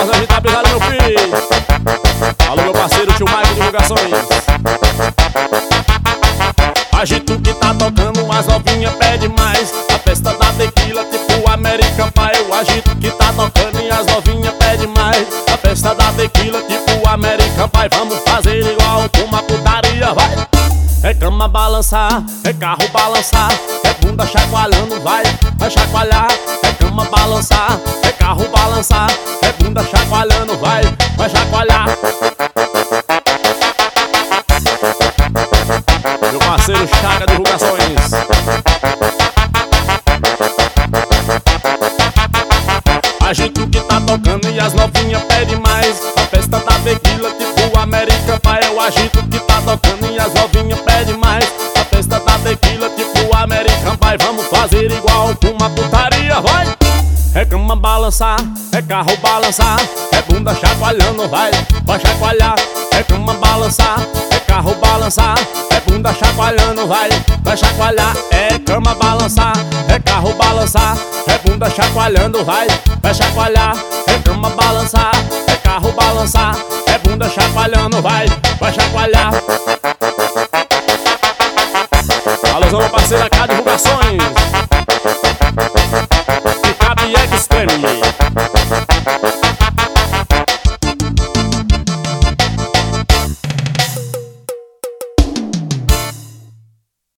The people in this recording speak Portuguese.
Barbosa, a gente tá brigado, meu filho. Alô, meu parceiro, tio Mike Divulgações. Agito que tá tocando, as novinhas pede mais. A festa da tequila, tipo American Pie. O agito que tá tocando e as novinhas pede mais. A festa da tequila, tipo American Pie. Vamos fazer igual uma putaria, vai! É cama balançar, é carro balançar, é bunda chacoalhando, vai chacoalhar. É cama balançar, é carro balançar, é bunda chacoalhando, vai chacoalhar. Meu parceiro Chaga Divulgações. Agito que tá tocando e as novinhas pedem mais. A festa da tequila, tipo American Pie. É o agito que tá tocando e as novinhas pedem mais. A festa da tequila, tipo American Pie. Vamos fazer igual uma putaria, vai! É cama balançar, é carro balançar, é bunda chacoalhando, vai chacoalhar. É cama balançar, é carro balançar, é bunda chacoalhando, vai chacoalhar. É cama balançar, é carro balançar, é bunda chacoalhando, vai chacoalhar. É cama balançar, é carro balançar, é bunda chacoalhando, vai chacoalhar.